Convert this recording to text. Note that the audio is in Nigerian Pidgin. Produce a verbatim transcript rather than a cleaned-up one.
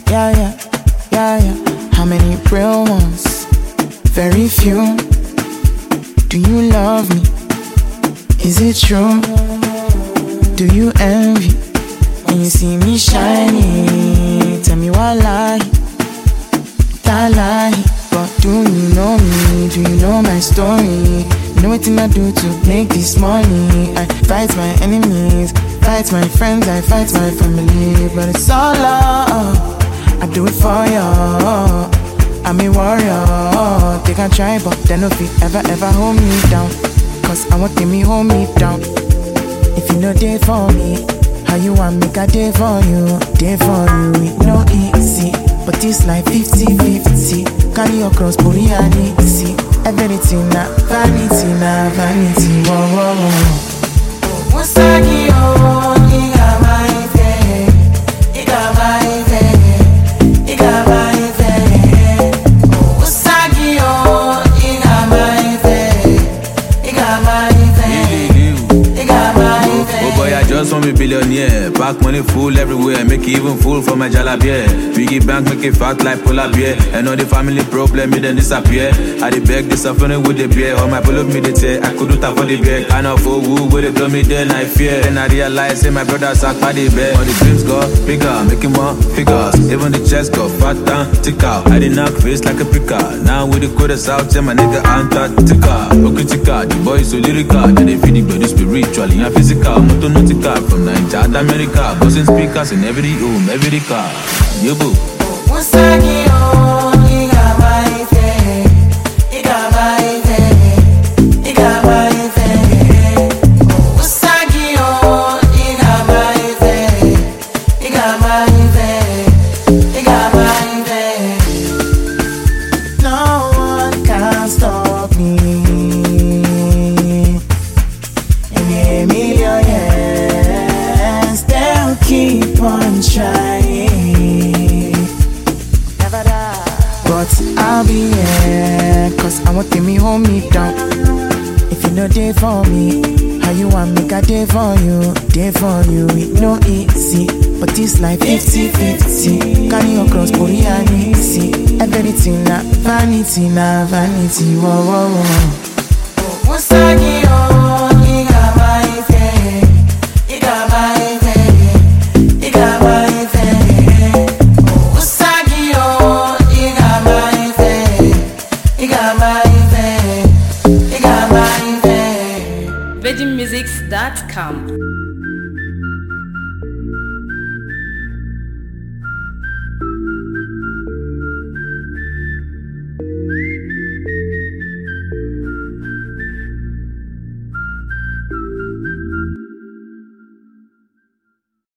yeah, yeah, yeah, yeah. How many real ones? Very few. Do you love me? Is it true? Do you envy when you see me shining? Tell me why lie, that lie. But do you know me? Do you know my story? You know what I do to make this money? I fight my enemies, fight my friends, I fight my family. But it's all love, I do it for you. I'm a warrior. They can try but they no fit ever ever hold me down. Cause I want me hold me down. If you know day for me, how you want make a day for you? Day for you, it no easy, but it's like fifty fifty. Carry your cross, body and easy. Everything na vanity, na vanity. Whoa, whoa, whoa. Musagi oh, iga my fe, iga my fe, iga my fe. Musagi oh, iga my fe, iga my fe, iga my fe. Oh boy, I just want me billionaire. Back money full everywhere, make it even full for my jalabia. Piggy bank make it fat like polar bear. And all the family problem, me then disappear. I dey beg this suffering with the beer. All my pull up me they say I couldn't afford the beer. I know for who would it do me then I fear. Then I realize say my brother suck by the bed. All the dreams got bigger, making more figures. Even the chest got fat and thicker. I did knock face like a picker. Now with the coders out, say my nigga Antarctica. Okitika, the boy so lyrical. Then they feed the body spiritually and physical. Motonautica from Nigeria and America. Buzzing speakers in every home, every car. Yo boo. Musagi oh, iga my fe, iga my fe, iga my fe. Musagi oh, iga my fe, iga my fe, iga my fe. No one can stop me. And a million years, they'll keep on trying. But I'll be here, cause I want me hold me down. If you know day for me, how you want make a day for you? Day for you, it no easy, but it's like fifty fifty. Carry your cross, body and easy. Everything na vanity, na vanity. Whoa, whoa, whoa. Musagi oh, iga my fe, iga my fe, iga my fe. virgin musics dot com